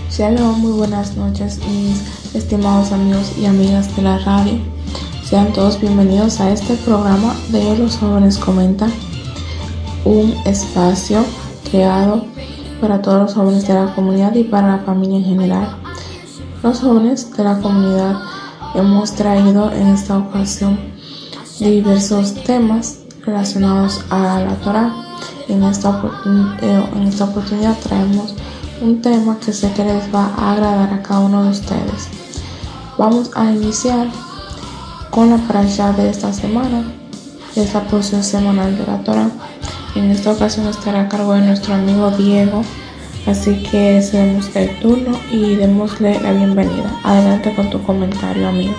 Shalom, muy buenas noches, mis estimados amigos y amigas de la radio. Sean todos bienvenidos a este programa de Los Jóvenes Comentan, un espacio creado para todos los jóvenes de la comunidad y para la familia en general. Los jóvenes de la comunidad hemos traído en esta ocasión diversos temas relacionados a la Torá. En esta oportunidad traemos un tema que sé que les va a agradar a cada uno de ustedes. Vamos a iniciar con la parashá de esta semana, de esta porción semanal de la Torá. En esta ocasión estará a cargo de nuestro amigo Diego, así que cedemos el turno y démosle la bienvenida. Adelante con tu comentario, amigo.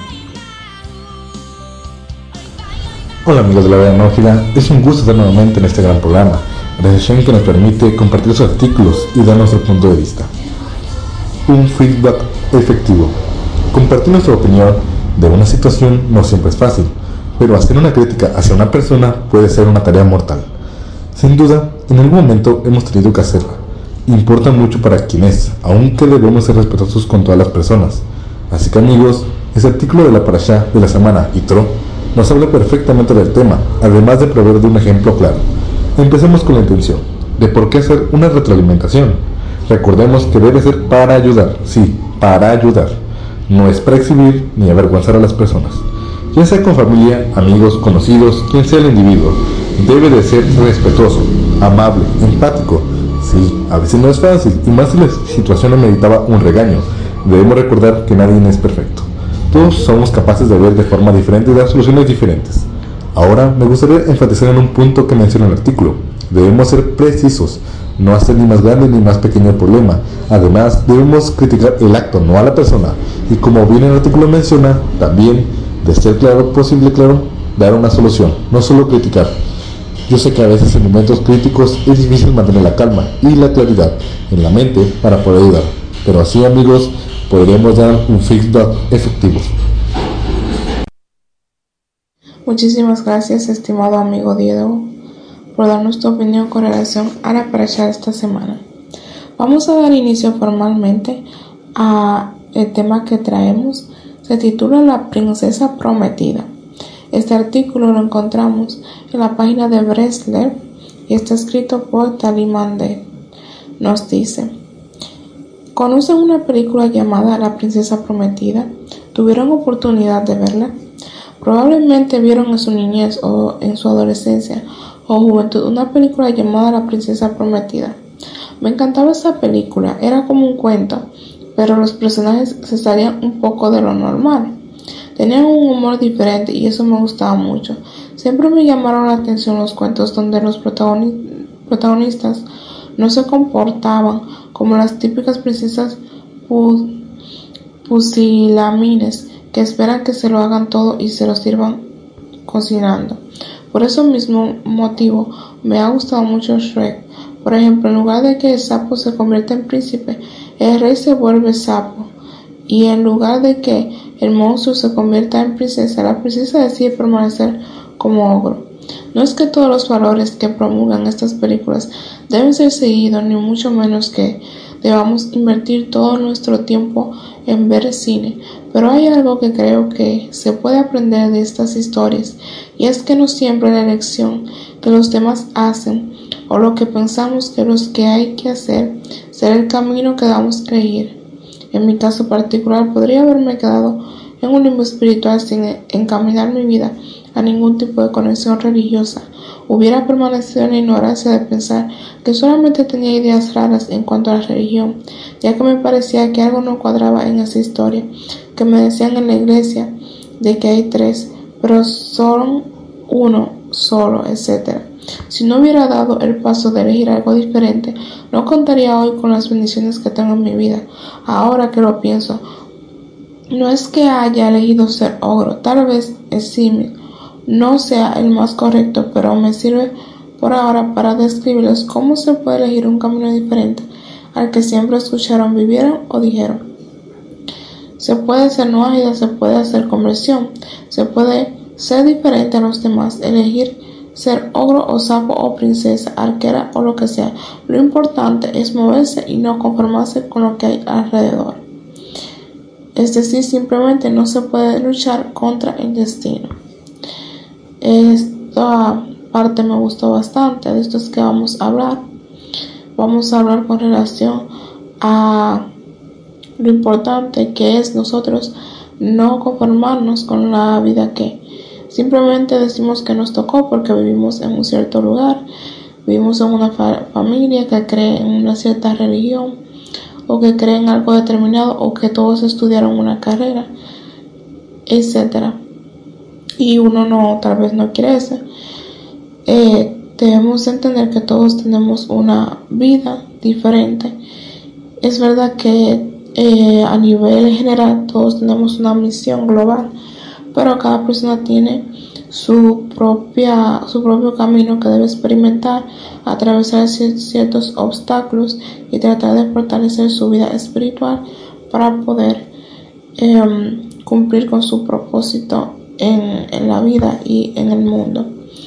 Hola amigos de la Vida Nógida, es un gusto estar nuevamente en este gran programa. Gracias a que nos permite compartir sus artículos y dar nuestro punto de vista. Un feedback efectivo. Compartir nuestra opinión de una situación no siempre es fácil, pero hacer una crítica hacia una persona puede ser una tarea mortal. Sin duda, en algún momento hemos tenido que hacerla. Importa mucho para quien es, aunque debemos ser respetuosos con todas las personas. Así que amigos, este artículo de la parashá de la semana Yitro nos habla perfectamente del tema, además de proveer de un ejemplo claro. Empecemos con la intención de por qué hacer una retroalimentación. Recordemos que debe ser para ayudar, sí, para ayudar. No es para exhibir ni avergonzar a las personas. Ya sea con familia, amigos, conocidos, quien sea el individuo, debe de ser respetuoso, amable, empático. Sí, a veces no es fácil, y más si la situación ameritaba un regaño. Debemos recordar que nadie es perfecto. Todos somos capaces de ver de forma diferente y dar soluciones diferentes. Ahora me gustaría enfatizar en un punto que menciona el artículo. Debemos ser precisos, no hacer ni más grande ni más pequeño el problema. Además, debemos criticar el acto, no a la persona. Y como bien el artículo menciona, también, de ser posible, dar una solución, no solo criticar. Yo sé que a veces en momentos críticos es difícil mantener la calma y la claridad en la mente para poder ayudar. Pero así, amigos, podremos dar un feedback efectivo. Muchísimas gracias, estimado amigo Diego, por darnos tu opinión con relación a la parashá de esta semana. Vamos a dar inicio formalmente a el tema que traemos. Se titula La Princesa Prometida. Este artículo lo encontramos en la página de Breslev y está escrito por Tali Mandel. Nos dice: ¿conocen una película llamada La Princesa Prometida? ¿Tuvieron oportunidad de verla? Probablemente vieron en su niñez o en su adolescencia o juventud una película llamada La Princesa Prometida. Me encantaba esa película, era como un cuento, pero los personajes se salían un poco de lo normal. Tenían un humor diferente y eso me gustaba mucho. Siempre me llamaron la atención los cuentos donde los protagonistas no se comportaban como las típicas princesas pusilánimes que esperan que se lo hagan todo y se lo sirvan cocinando. Por ese mismo motivo me ha gustado mucho Shrek. Por ejemplo, en lugar de que el sapo se convierta en príncipe, el rey se vuelve sapo. Y en lugar de que el monstruo se convierta en princesa, la princesa decide permanecer como ogro. No es que todos los valores que promulgan estas películas deben ser seguidos, ni mucho menos que debamos invertir todo nuestro tiempo en ver cine, pero hay algo que creo que se puede aprender de estas historias, y es que no siempre la elección que los demás hacen o lo que pensamos que los que hay que hacer será el camino que debamos elegir. En mi caso particular, podría haberme quedado en un limbo espiritual sin encaminar mi vida a ningún tipo de conexión religiosa. Hubiera permanecido en la ignorancia de pensar que solamente tenía ideas raras en cuanto a la religión, ya que me parecía que algo no cuadraba en esa historia, que me decían en la iglesia de que hay tres, pero son uno solo, etc. Si no hubiera dado el paso de elegir algo diferente, no contaría hoy con las bendiciones que tengo en mi vida. Ahora que lo pienso, no es que haya elegido ser ogro, tal vez el símil no sea el más correcto, pero me sirve por ahora para describirles cómo se puede elegir un camino diferente al que siempre escucharon, vivieron o dijeron. Se puede ser nuágida, se puede hacer conversión, se puede ser diferente a los demás, elegir ser ogro o sapo o princesa, arquera o lo que sea. Lo importante es moverse y no conformarse con lo que hay alrededor. Es decir, simplemente no se puede luchar contra el destino. Esta parte me gustó bastante, de esto es que vamos a hablar. Vamos a hablar con relación a lo importante que es nosotros no conformarnos con la vida que simplemente decimos que nos tocó porque vivimos en un cierto lugar, vivimos en una familia que cree en una cierta religión o que cree en algo determinado o que todos estudiaron una carrera, etcétera. Y uno tal vez no quiere eso. Debemos entender que todos tenemos una vida diferente. Es verdad que a nivel general todos tenemos una misión global, pero cada persona tiene su propio camino que debe experimentar, atravesar ciertos obstáculos y tratar de fortalecer su vida espiritual para poder cumplir con su propósito en la vida y en el mundo.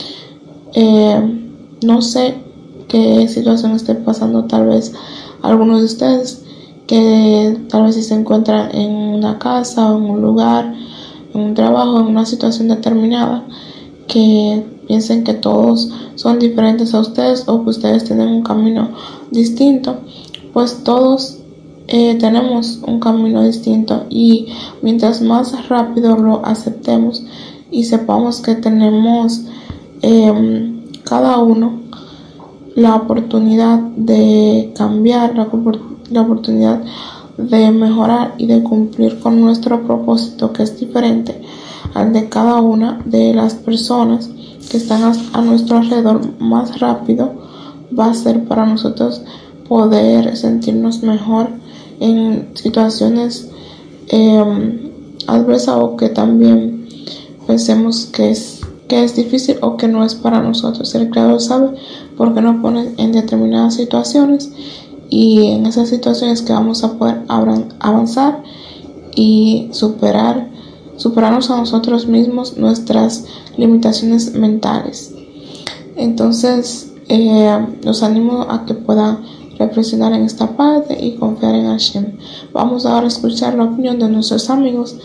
No sé qué situación esté pasando tal vez algunos de ustedes, que tal vez si se encuentran en una casa o en un lugar, en un trabajo, en una situación determinada, que piensen que todos son diferentes a ustedes o que ustedes tienen un camino distinto. Pues todos tenemos un camino distinto, y mientras más rápido lo aceptemos y sepamos que tenemos cada uno la oportunidad de cambiar, la oportunidad de mejorar y de cumplir con nuestro propósito, que es diferente al de cada una de las personas que están a nuestro alrededor, más rápido va a ser para nosotros poder sentirnos mejor en situaciones adversas, o que también pensemos que es difícil o que no es para nosotros. El Creador sabe por qué nos pone en determinadas situaciones, y en esas situaciones que vamos a poder avanzar y superarnos a nosotros mismos, nuestras limitaciones mentales. Entonces los animo a que puedan reflexionar en esta parte y confiar en Hashem. Vamos ahora a escuchar la opinión de nuestros amigos,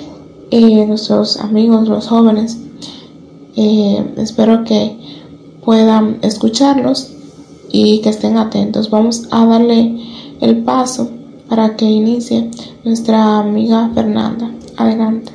los jóvenes. Espero que puedan escucharlos y que estén atentos. Vamos a darle el paso para que inicie nuestra amiga Fernanda. Adelante.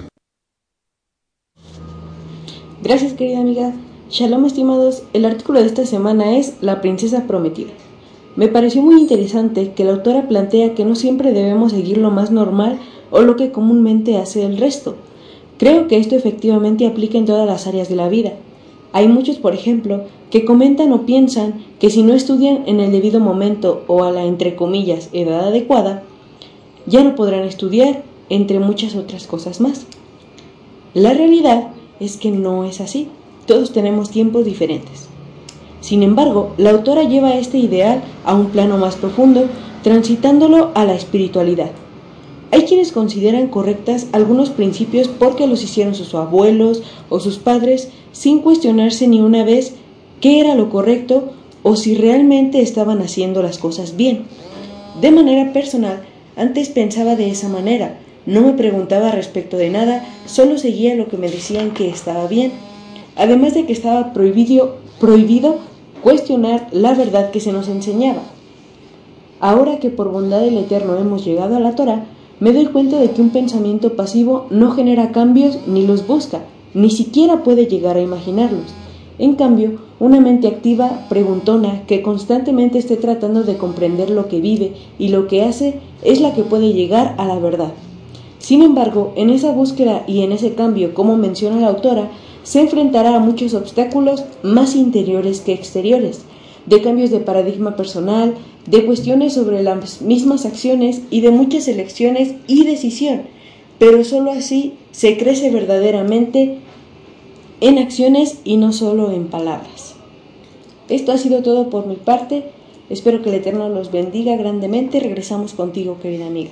Gracias, querida amiga. Shalom, estimados. El artículo de esta semana es La princesa prometida. Me pareció muy interesante que la autora plantea que no siempre debemos seguir lo más normal o lo que comúnmente hace el resto. Creo que esto efectivamente aplica en todas las áreas de la vida. Hay muchos, por ejemplo, que comentan o piensan que si no estudian en el debido momento o a la, entre comillas, edad adecuada, ya no podrán estudiar, entre muchas otras cosas más. La realidad es que no es así. Todos tenemos tiempos diferentes. Sin embargo, la autora lleva este ideal a un plano más profundo, transitándolo a la espiritualidad. Hay quienes consideran correctas algunos principios porque los hicieron sus abuelos o sus padres sin cuestionarse ni una vez qué era lo correcto o si realmente estaban haciendo las cosas bien. De manera personal, antes pensaba de esa manera, no me preguntaba respecto de nada, solo seguía lo que me decían que estaba bien. Además de que estaba prohibido cuestionar la verdad que se nos enseñaba. Ahora que por bondad del Eterno hemos llegado a la Torá, me doy cuenta de que un pensamiento pasivo no genera cambios ni los busca, ni siquiera puede llegar a imaginarlos. En cambio, una mente activa, preguntona, que constantemente esté tratando de comprender lo que vive y lo que hace, es la que puede llegar a la verdad. Sin embargo, en esa búsqueda y en ese cambio, como menciona la autora, se enfrentará a muchos obstáculos más interiores que exteriores, de cambios de paradigma personal, de cuestiones sobre las mismas acciones y de muchas elecciones y decisión, pero solo así se crece verdaderamente en acciones y no solo en palabras. Esto ha sido todo por mi parte, espero que el Eterno los bendiga grandemente. Regresamos contigo, querida amiga.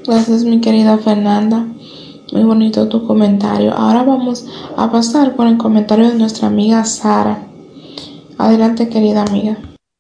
Gracias, mi querida Fernanda. Muy bonito tu comentario. Ahora vamos a pasar con el comentario de nuestra amiga Sara. Adelante, querida amiga.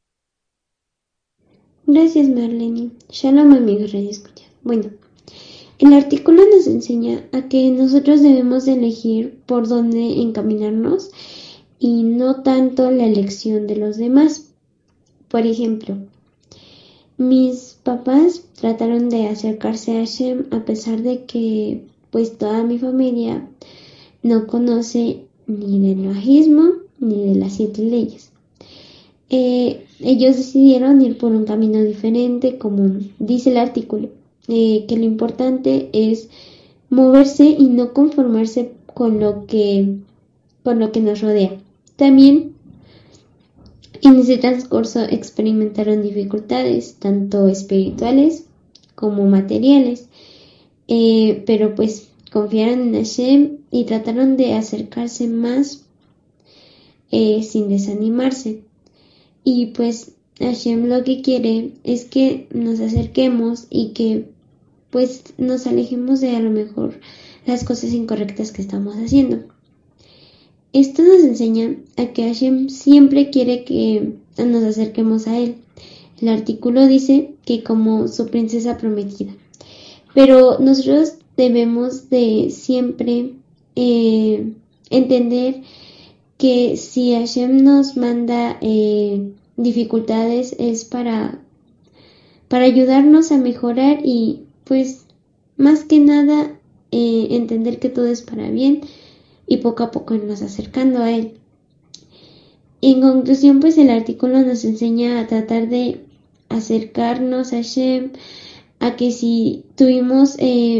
Gracias, Marlene. Shalom, amigos radioescuchas. Bueno, el artículo nos enseña a que nosotros debemos de elegir por dónde encaminarnos y no tanto la elección de los demás. Por ejemplo, mis papás trataron de acercarse a Hashem a pesar de que pues toda mi familia no conoce ni del bajismo ni de las 7 leyes. Ellos decidieron ir por un camino diferente, como dice el artículo, que lo importante es moverse y no conformarse con lo que nos rodea. También en ese transcurso experimentaron dificultades, tanto espirituales como materiales, pero pues confiaron en Hashem y trataron de acercarse más sin desanimarse. Y pues Hashem lo que quiere es que nos acerquemos y que pues nos alejemos de a lo mejor las cosas incorrectas que estamos haciendo. Esto nos enseña a que Hashem siempre quiere que nos acerquemos a Él. El artículo dice que como su princesa prometida. Pero nosotros debemos de siempre entender que si Hashem nos manda dificultades es para ayudarnos a mejorar y pues más que nada entender que todo es para bien y poco a poco irnos acercando a Él. En conclusión, pues el artículo nos enseña a tratar de acercarnos a Hashem, a que si tuvimos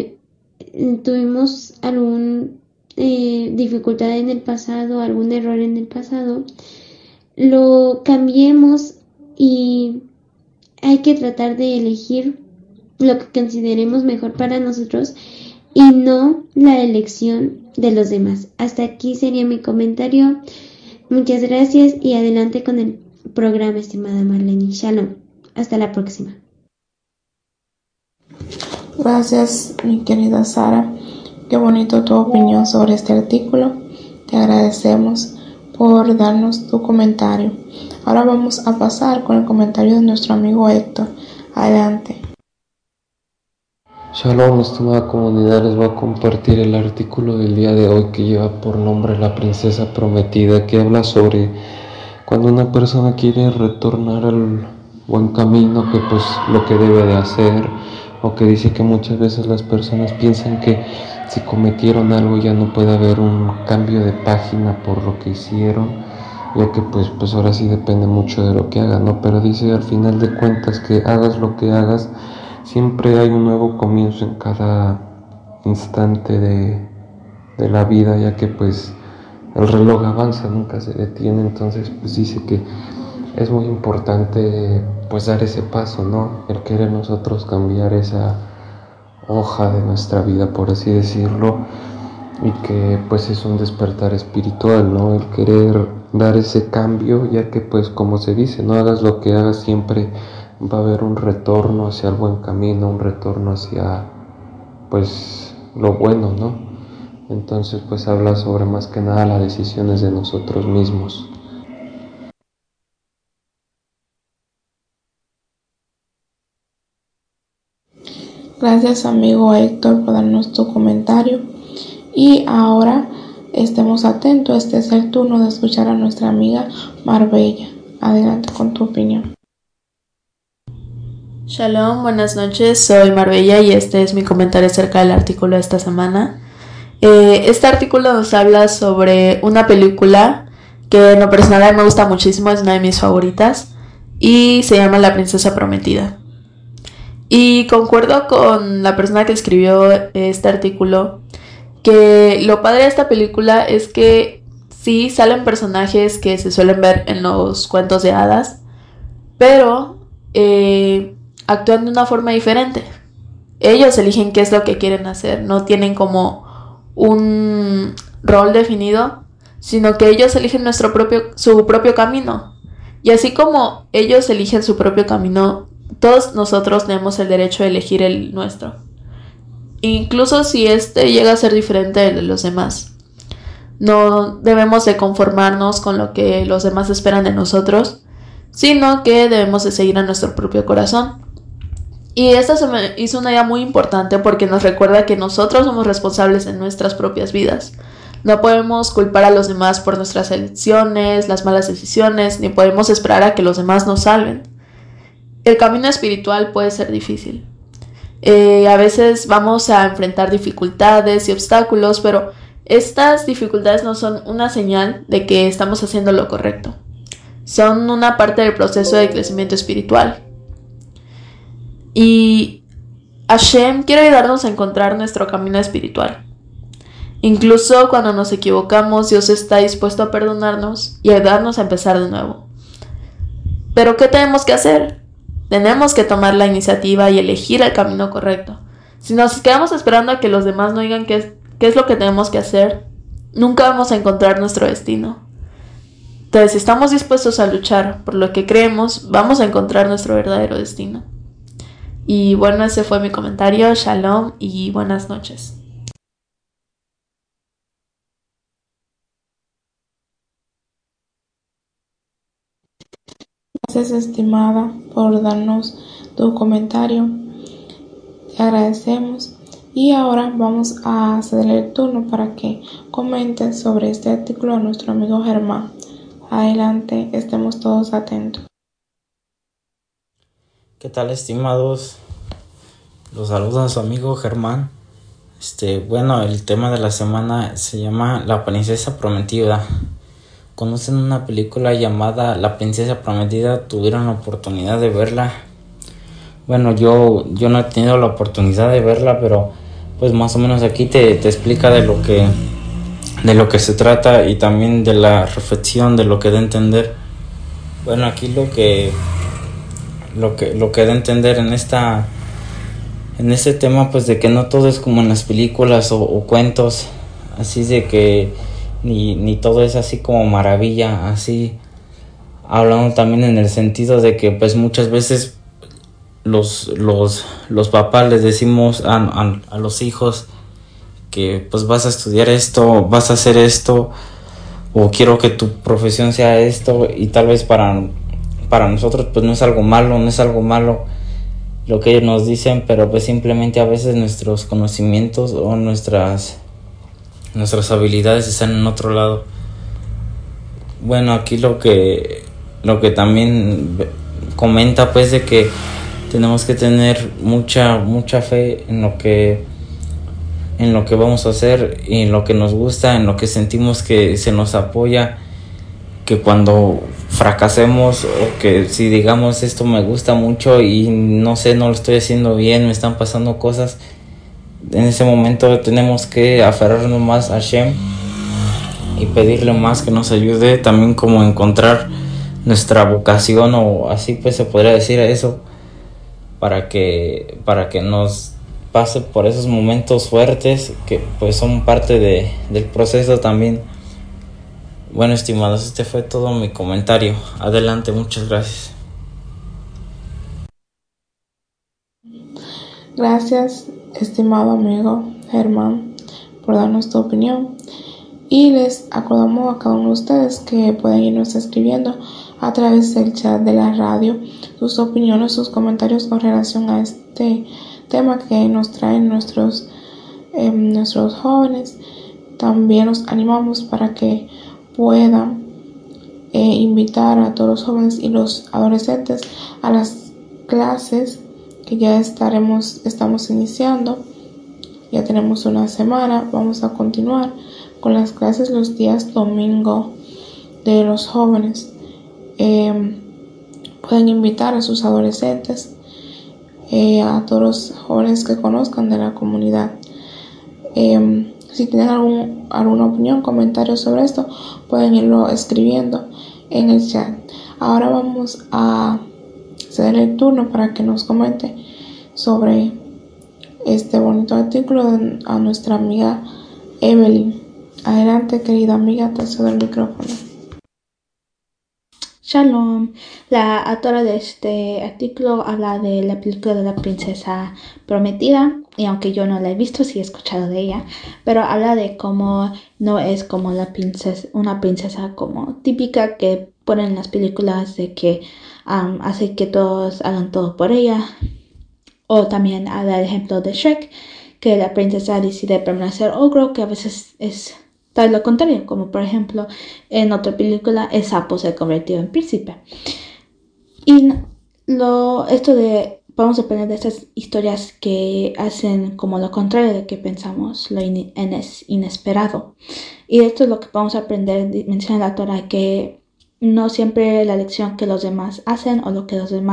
alguna dificultad en el pasado, algún error en el pasado, lo cambiemos y hay que tratar de elegir lo que consideremos mejor para nosotros y no la elección de los demás. Hasta aquí sería mi comentario. Muchas gracias y adelante con el programa, estimada Marlene. Shalom. Hasta la próxima. Gracias, mi querida Sara. Qué bonito tu opinión sobre este artículo. Te agradecemos por darnos tu comentario. Ahora vamos a pasar con el comentario de nuestro amigo Héctor. Adelante. Shalom, estimada comunidad, les voy a compartir el artículo del día de hoy que lleva por nombre La princesa prometida, que habla sobre cuando una persona quiere retornar al buen camino, que pues lo que debe de hacer, o que dice que muchas veces las personas piensan que si cometieron algo ya no puede haber un cambio de página por lo que hicieron, ya que pues ahora sí depende mucho de lo que hagan, ¿no? Pero dice al final de cuentas que hagas lo que hagas, siempre hay un nuevo comienzo en cada instante de la vida, ya que pues el reloj avanza, nunca se detiene. Entonces pues dice que es muy importante pues dar ese paso, ¿no? El querer nosotros cambiar esa hoja de nuestra vida, por así decirlo, y que pues es un despertar espiritual, ¿no? El querer dar ese cambio, ya que pues como se dice, no hagas lo que hagas, siempre va a haber un retorno hacia el buen camino, un retorno hacia pues lo bueno, ¿no? Entonces pues habla sobre más que nada las decisiones de nosotros mismos. Gracias, amigo Héctor, por darnos tu comentario. Y ahora estemos atentos. Este es el turno de escuchar a nuestra amiga Marbella. Adelante con tu opinión. Shalom, buenas noches, soy Marbella y este es mi comentario acerca del artículo de esta semana. Este artículo nos habla sobre una película que en lo personal me gusta muchísimo, es una de mis favoritas y se llama La princesa prometida. Y concuerdo con la persona que escribió este artículo que lo padre de esta película es que sí salen personajes que se suelen ver en los cuentos de hadas, pero actúan de una forma diferente. Ellos eligen qué es lo que quieren hacer, no tienen como un rol definido, sino que ellos eligen su propio camino. Y así como ellos eligen su propio camino, todos nosotros tenemos el derecho de elegir el nuestro. incluso si este llega a ser diferente de los demás. No debemos de conformarnos con lo que los demás esperan de nosotros, sino que debemos de seguir a nuestro propio corazón. Y esta se me hizo una idea muy importante porque nos recuerda que nosotros somos responsables de nuestras propias vidas. No podemos culpar a los demás por nuestras elecciones, las malas decisiones, ni podemos esperar a que los demás nos salven. El camino espiritual puede ser difícil. A veces vamos a enfrentar dificultades y obstáculos, pero estas dificultades no son una señal de que estamos haciendo lo correcto. Son una parte del proceso de crecimiento espiritual. Y Hashem quiere ayudarnos a encontrar nuestro camino espiritual. Incluso cuando nos equivocamos, Dios está dispuesto a perdonarnos y ayudarnos a empezar de nuevo. Pero ¿qué tenemos que hacer? Tenemos que tomar la iniciativa y elegir el camino correcto. Si nos quedamos esperando a que los demás nos digan qué es lo que tenemos que hacer, nunca vamos a encontrar nuestro destino. Entonces, si estamos dispuestos a luchar por lo que creemos, vamos a encontrar nuestro verdadero destino. Y bueno, ese fue mi comentario. Shalom y buenas noches. Gracias, estimada, por darnos tu comentario. Te agradecemos. Y ahora vamos a cederle el turno para que comente sobre este artículo a nuestro amigo Germán. Adelante, estemos todos atentos. ¿Qué tal, estimados? Los saluda a su amigo Germán. Bueno, el tema de la semana se llama La Princesa Prometida. ¿Conocen una película llamada La Princesa Prometida? ¿Tuvieron la oportunidad de verla? Bueno, yo no he tenido la oportunidad de verla, pero pues más o menos aquí te explica de lo que se trata y también de la reflexión de lo que da a entender. Bueno, aquí lo que da a entender en este tema, pues de que no todo es como en las películas o cuentos, así de que ni todo es así como maravilla, así hablando también en el sentido de que pues muchas veces los papás les decimos a los hijos que pues vas a estudiar esto, vas a hacer esto, o quiero que tu profesión sea esto, y tal vez para nosotros pues no es algo malo lo que ellos nos dicen, pero pues simplemente a veces nuestros conocimientos o nuestras habilidades están en otro lado. Bueno, aquí lo que también comenta pues de que tenemos que tener mucha fe en lo que vamos a hacer y en lo que nos gusta, en lo que sentimos que se nos apoya, que cuando fracasemos o que si digamos esto me gusta mucho y no lo estoy haciendo bien, me están pasando cosas, en ese momento tenemos que aferrarnos más a Hashem y pedirle más que nos ayude también como encontrar nuestra vocación, o así pues se podría decir eso, para que nos pase por esos momentos fuertes que pues son parte del proceso también. Bueno, estimados, este fue todo mi comentario. Adelante, muchas gracias. Gracias, estimado amigo Germán, por darnos tu opinión. Y les acordamos a cada uno de ustedes que pueden irnos escribiendo a través del chat de la radio sus opiniones, sus comentarios con relación a este tema que nos traen nuestros jóvenes. También los animamos para que puedan invitar a todos los jóvenes y los adolescentes a las clases que ya estamos iniciando. Ya tenemos una semana, vamos a continuar con las clases los días domingo de los jóvenes. Pueden invitar a sus adolescentes, a todos los jóvenes que conozcan de la comunidad. Si tienen alguna opinión, comentario sobre esto, pueden irlo escribiendo en el chat. Ahora vamos a ceder el turno para que nos comente sobre este bonito artículo a nuestra amiga Evelyn. Adelante, querida amiga, te cedo el micrófono. Shalom. La autora de este artículo habla de la película de la princesa prometida, y aunque yo no la he visto, sí he escuchado de ella, pero habla de cómo no es como una princesa como típica que ponen en las películas de que hace que todos hagan todo por ella. O también habla del ejemplo de Shrek, que la princesa decide permanecer ogro, que a veces es tal lo contrario, como por ejemplo en otra película el sapo se convirtió en príncipe. Y vamos a aprender de estas historias que hacen como lo contrario de que pensamos, lo inesperado. Y esto es lo que vamos a aprender, menciona la Torah, que no siempre la lección que los demás hacen o lo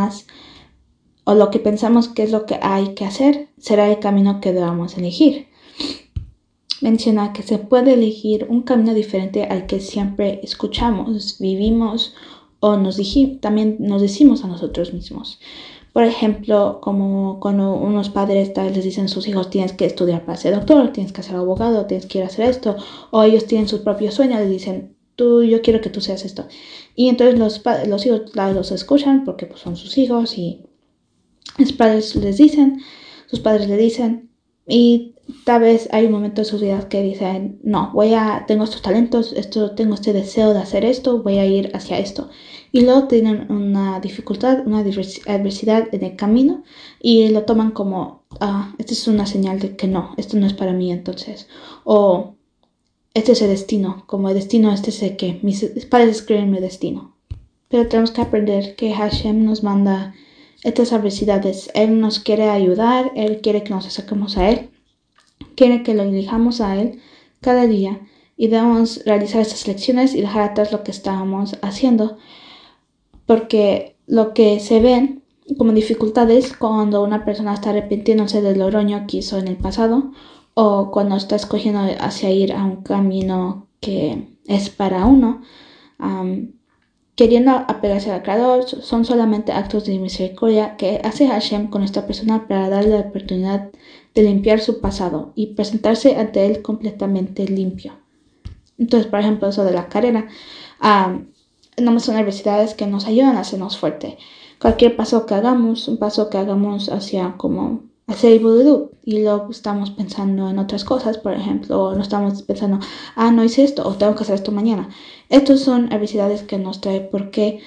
que pensamos que es lo que hay que hacer será el camino que debamos elegir. Menciona que se puede elegir un camino diferente al que siempre escuchamos, vivimos o también nos decimos a nosotros mismos. Por ejemplo, como cuando unos padres les dicen a sus hijos tienes que estudiar para ser doctor, tienes que ser abogado, tienes que ir a hacer esto, o ellos tienen sus propios sueños, les dicen yo quiero que tú seas esto. Y entonces los hijos los escuchan porque pues, son sus hijos y sus padres le dicen, y tal vez hay un momento en sus vidas que dicen, no, tengo estos talentos, tengo este deseo de hacer esto, voy a ir hacia esto. Y luego tienen una dificultad, una adversidad en el camino y lo toman como, esta es una señal de que no, esto no es para mí entonces. O este es el destino, como el destino, este es el que mis padres escriben mi destino. Pero tenemos que aprender que Hashem nos manda estas adversidades. Él nos quiere ayudar, Él quiere que nos acerquemos a Él, quiere que lo elijamos a Él cada día y debemos realizar estas lecciones y dejar atrás lo que estábamos haciendo, porque lo que se ven como dificultades cuando una persona está arrepintiéndose del erróneo que hizo en el pasado o cuando está escogiendo hacia ir a un camino que es para uno, queriendo apegarse al Creador, son solamente actos de misericordia que hace Hashem con esta persona para darle la oportunidad de limpiar su pasado y presentarse ante él completamente limpio. Entonces, por ejemplo, eso de la carrera, no son adversidades que nos ayudan a hacernos fuerte. Cualquier paso que hagamos, un paso que hagamos hacia el vudú, y luego estamos pensando en otras cosas, por ejemplo, o no estamos pensando, no hice esto, o tengo que hacer esto mañana. Estas son adversidades que nos trae porque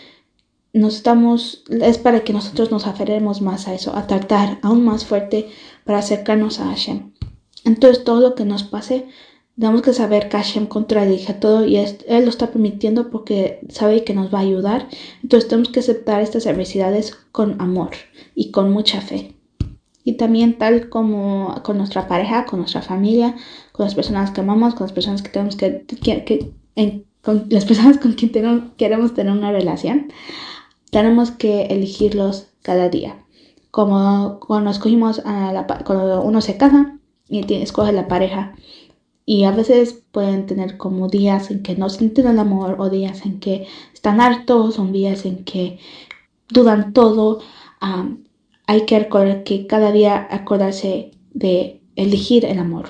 es para que nosotros nos aferremos más a eso, a tratar aún más fuerte para acercarnos a Hashem. Entonces, todo lo que nos pase, tenemos que saber que Hashem contradirige todo y Él lo está permitiendo porque sabe que nos va a ayudar. Entonces, tenemos que aceptar estas adversidades con amor y con mucha fe. Y también tal como con nuestra pareja, con nuestra familia, con las personas que amamos, con las personas que tenemos con las personas con quien queremos tener una relación, tenemos que elegirlos cada día. Como cuando escogimos cuando uno se casa y escoge la pareja, y a veces pueden tener como días en que no sienten el amor o días en que están hartos, son días en que dudan todo. Hay que recordar que cada día acordarse de elegir el amor.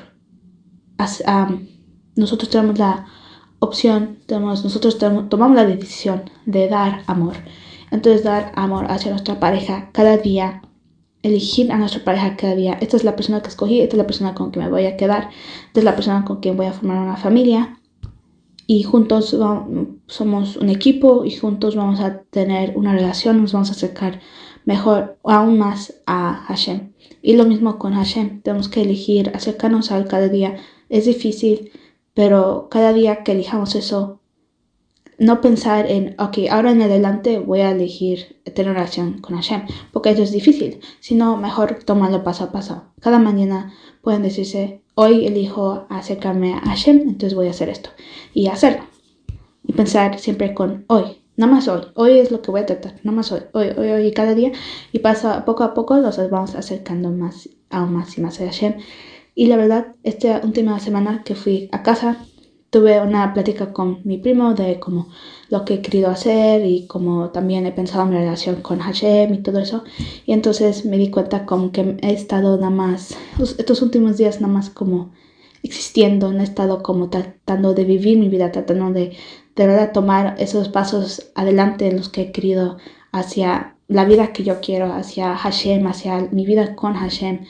Nosotros tenemos la opción, nosotros tomamos la decisión de dar amor. Entonces, dar amor hacia nuestra pareja cada día, elegir a nuestra pareja cada día. Esta es la persona que escogí, esta es la persona con quien me voy a quedar, esta es la persona con quien voy a formar una familia. Y juntos somos un equipo y juntos vamos a tener una relación, nos vamos a acercar mejor, aún más a Hashem. Y lo mismo con Hashem, tenemos que elegir acercarnos a Él cada día. Es difícil, pero cada día que elijamos eso, no pensar en, ahora en adelante voy a elegir tener relación con Hashem, porque eso es difícil, sino mejor tomarlo paso a paso. Cada mañana pueden decirse, hoy elijo acercarme a Hashem, entonces voy a hacer esto, y hacerlo. Y pensar siempre con hoy. Nada más hoy es lo que voy a tratar, nada más hoy y cada día, y poco a poco los vamos acercando aún más y más a Hashem. Y la verdad, esta última semana que fui a casa, tuve una plática con mi primo de como lo que he querido hacer y como también he pensado en mi relación con Hashem y todo eso. Y entonces me di cuenta como que he estado nada más, estos últimos días nada más como existiendo, no he estado como tratando de vivir mi vida, tratando de de verdad tomar esos pasos adelante en los que he querido hacia la vida que yo quiero, hacia Hashem, hacia mi vida con Hashem.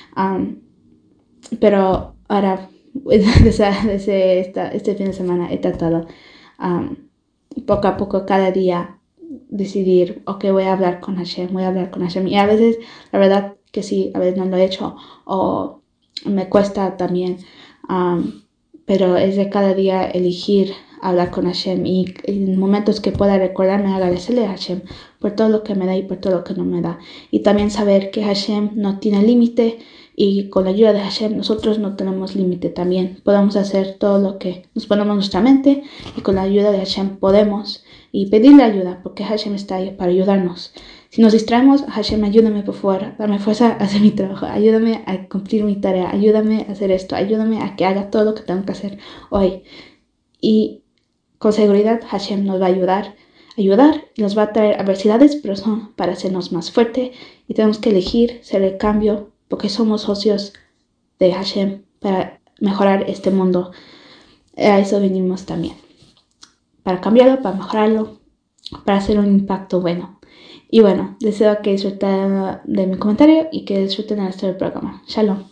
Pero ahora, desde este fin de semana he tratado poco a poco, cada día, decidir, ok, voy a hablar con Hashem. Y a veces, la verdad que sí, a veces no lo he hecho o me cuesta también, pero es de cada día elegir hablar con Hashem y en momentos que pueda recordarme agradecerle a Hashem por todo lo que me da y por todo lo que no me da. Y también saber que Hashem no tiene límite y con la ayuda de Hashem nosotros no tenemos límite también. Podemos hacer todo lo que nos ponemos en nuestra mente y con la ayuda de Hashem podemos y pedirle ayuda porque Hashem está ahí para ayudarnos. Si nos distraemos, Hashem, ayúdame por favor, dame fuerza a hacer mi trabajo, ayúdame a cumplir mi tarea, ayúdame a hacer esto, ayúdame a que haga todo lo que tengo que hacer hoy. Y con seguridad Hashem nos va a ayudar y nos va a traer adversidades, pero son para hacernos más fuerte y tenemos que elegir ser el cambio porque somos socios de Hashem para mejorar este mundo. A eso venimos también, para cambiarlo, para mejorarlo, para hacer un impacto bueno. Y bueno, deseo que disfruten de mi comentario y que disfruten el resto del programa. Shalom.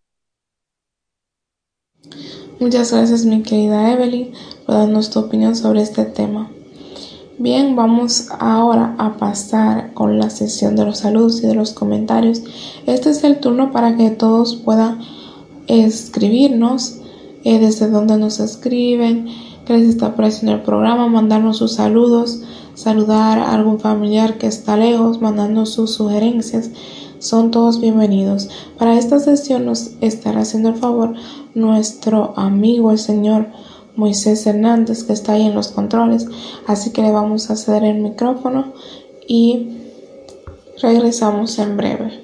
Muchas gracias, mi querida Evelyn, por darnos tu opinión sobre este tema. Bien, vamos ahora a pasar con la sesión de los saludos y de los comentarios. Este es el turno para que todos puedan escribirnos desde donde nos escriben, qué les está pareciendo el programa, mandarnos sus saludos, saludar a algún familiar que está lejos, mandarnos sus sugerencias. Son todos bienvenidos. Para esta sesión nos estará haciendo el favor nuestro amigo, el señor Moisés Hernández, que está ahí en los controles. Así que le vamos a ceder el micrófono y regresamos en breve.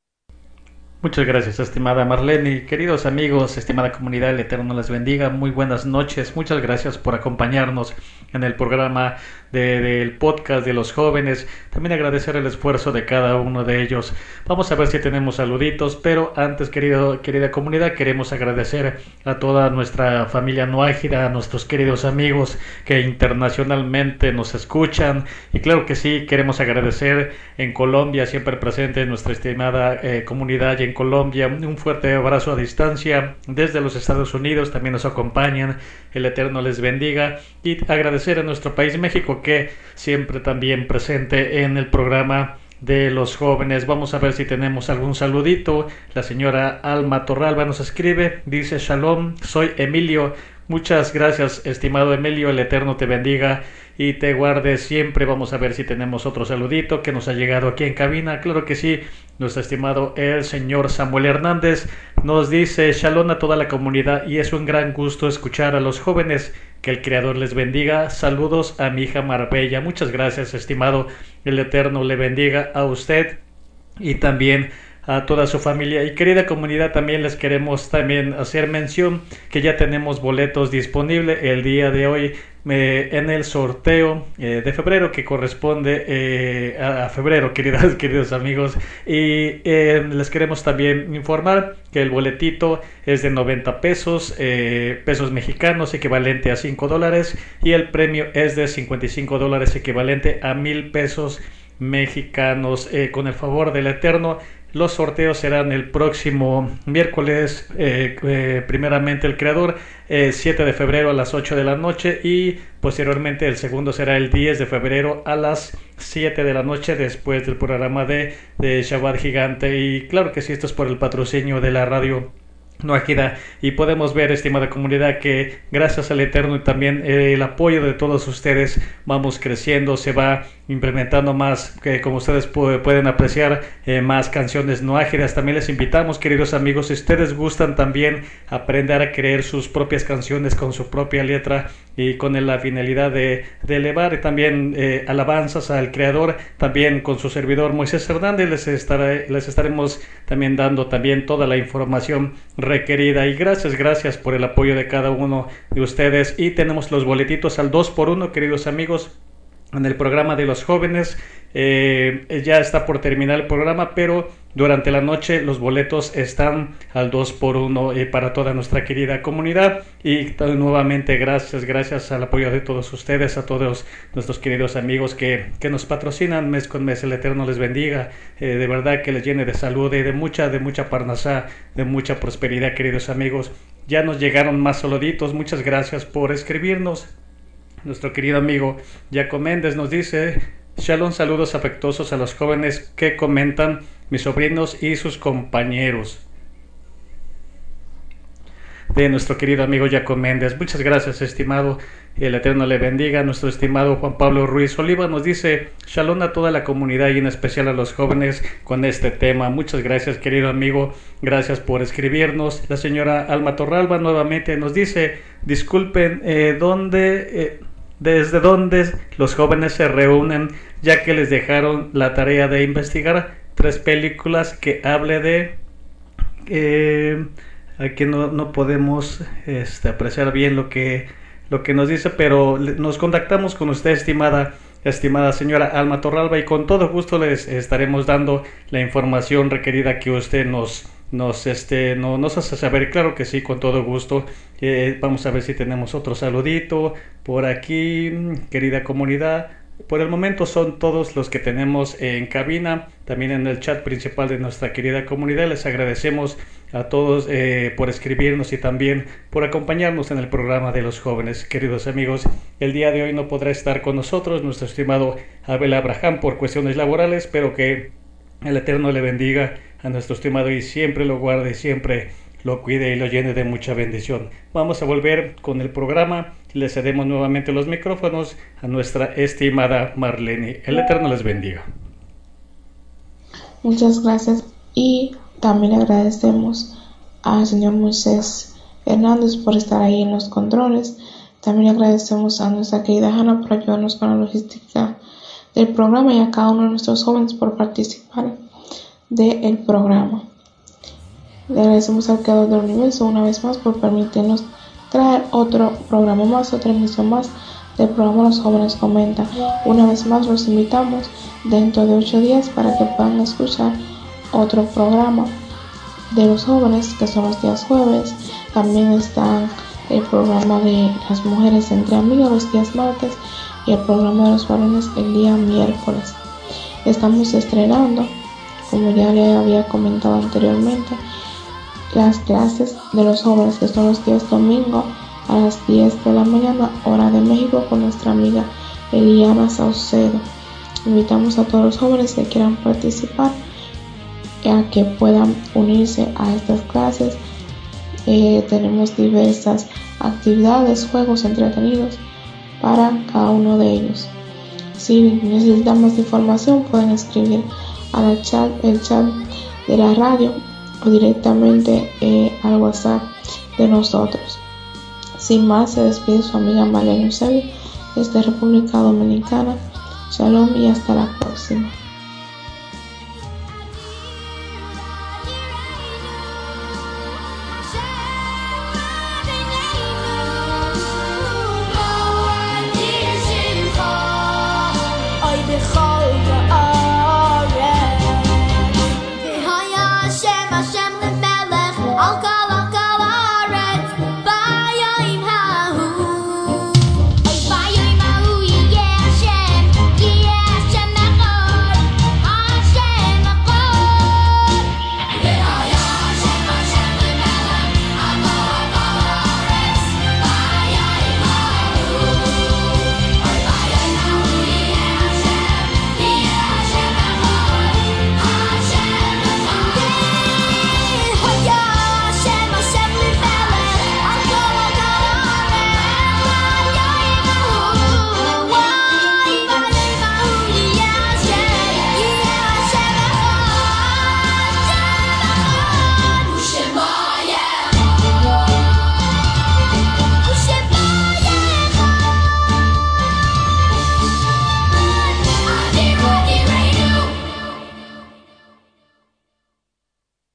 Muchas gracias, estimada Marlene. Queridos amigos, estimada comunidad, el Eterno les bendiga. Muy buenas noches. Muchas gracias por acompañarnos en el programa del podcast de los jóvenes. También agradecer el esfuerzo de cada uno de ellos. Vamos a ver si tenemos saluditos, pero antes, querida comunidad, queremos agradecer a toda nuestra familia Noágira, a nuestros queridos amigos que internacionalmente nos escuchan. Y claro que sí, queremos agradecer en Colombia, siempre presente en nuestra estimada comunidad y en Colombia. Un fuerte abrazo a distancia. Desde los Estados Unidos también nos acompañan. El Eterno les bendiga. Y agradecer a nuestro país México, que siempre también presente en el programa de los jóvenes. Vamos a ver si tenemos algún saludito. La señora Alma Torralba nos escribe, dice: Shalom, soy Emilio. Muchas gracias, estimado Emilio. El Eterno te bendiga y te guarde siempre. Vamos a ver si tenemos otro saludito que nos ha llegado aquí en cabina. Claro que sí, nuestro estimado el señor Samuel Hernández nos dice: Shalom a toda la comunidad y es un gran gusto escuchar a los jóvenes. Que el Creador les bendiga. Saludos a mi hija Marbella. Muchas gracias, estimado. El Eterno le bendiga a usted y también a toda su familia. Y querida comunidad, también les queremos también hacer mención que ya tenemos boletos disponibles el día de hoy en el sorteo de febrero, que corresponde a febrero, queridos amigos. Y les queremos también informar que el boletito es de 90 pesos, pesos mexicanos, equivalente a $5, y el premio es de $55, equivalente a 1,000 pesos mexicanos. Con el favor del Eterno, los sorteos serán el próximo miércoles, primeramente el Creador, 7 de febrero a las 8 de la noche, y posteriormente el segundo será el 10 de febrero a las 7 de la noche, después del programa de Shabbat Gigante. Y claro que sí, esto es por el patrocinio de la radio Noágira. Y podemos ver, estimada comunidad, que gracias al Eterno y también el apoyo de todos ustedes vamos creciendo, se va implementando más, que como ustedes pueden apreciar, más canciones noágiras. También les invitamos, queridos amigos, si ustedes gustan también aprender a crear sus propias canciones con su propia letra y con la finalidad de elevar también alabanzas al Creador, también con su servidor Moisés Hernández les estaremos también dando también toda la información requerida. Y gracias por el apoyo de cada uno de ustedes. Y tenemos los boletitos al 2x1, queridos amigos, en el programa de los jóvenes. Ya está por terminar el programa, pero durante la noche los boletos están al 2x1 para toda nuestra querida comunidad. Y nuevamente gracias al apoyo de todos ustedes, a todos nuestros queridos amigos que nos patrocinan mes con mes. El Eterno les bendiga, de verdad que les llene de salud y de mucha parnasá, de mucha prosperidad, queridos amigos. Ya nos llegaron más saluditos, muchas gracias por escribirnos. Nuestro querido amigo Jaco Méndez nos dice: Shalom, saludos afectuosos a los jóvenes que comentan, mis sobrinos y sus compañeros. De nuestro querido amigo Jaco Méndez. Muchas gracias, estimado. El Eterno le bendiga. Nuestro estimado Juan Pablo Ruiz Oliva nos dice: Shalom a toda la comunidad y en especial a los jóvenes con este tema. Muchas gracias, querido amigo. Gracias por escribirnos. La señora Alma Torralba nuevamente nos dice: disculpen, desde dónde los jóvenes se reúnen, ya que les dejaron la tarea de investigar 3 películas que hable de... aquí no podemos apreciar bien lo que nos dice, pero nos contactamos con usted, estimada señora Alma Torralba, y con todo gusto les estaremos dando la información requerida que usted nos hace saber. Claro que sí, con todo gusto. Vamos a ver si tenemos otro saludito por aquí, querida comunidad. Por el momento son todos los que tenemos en cabina, también en el chat principal de nuestra querida comunidad. Les agradecemos a todos por escribirnos y también por acompañarnos en el programa de los jóvenes. Queridos amigos, el día de hoy no podrá estar con nosotros nuestro estimado Abel Abraham por cuestiones laborales, pero que el Eterno le bendiga a nuestro estimado y siempre lo guarde, siempre lo cuide y lo llene de mucha bendición. Vamos a volver con el programa. Le cedemos nuevamente los micrófonos a nuestra estimada Marlene. El Eterno les bendiga. Muchas gracias, y también agradecemos al señor Moisés Hernández por estar ahí en los controles. También agradecemos a nuestra querida Hanna por ayudarnos con la logística del programa y a cada uno de nuestros jóvenes por participar del programa. Le agradecemos al Creador del Universo una vez más por permitirnos traer otro programa más, otra emisión más del programa Los Jóvenes Comentan. Una vez más los invitamos dentro de 8 días para que puedan escuchar otro programa de los jóvenes, que son los días jueves. También está el programa de las mujeres entre amigas los días martes y el programa de los varones el día miércoles. Estamos estrenando, como ya le había comentado anteriormente, las clases de los jóvenes, que son los días domingo a las 10 de la mañana, hora de México, con nuestra amiga Eliana Saucedo. Invitamos a todos los jóvenes que quieran participar a que puedan unirse a estas clases. Tenemos diversas actividades, juegos entretenidos para cada uno de ellos. Si necesitan más información, pueden escribir el chat de la radio o directamente al WhatsApp de nosotros. Sin más, se despide su amiga Marlene Eusebio desde República Dominicana. Shalom y hasta la próxima.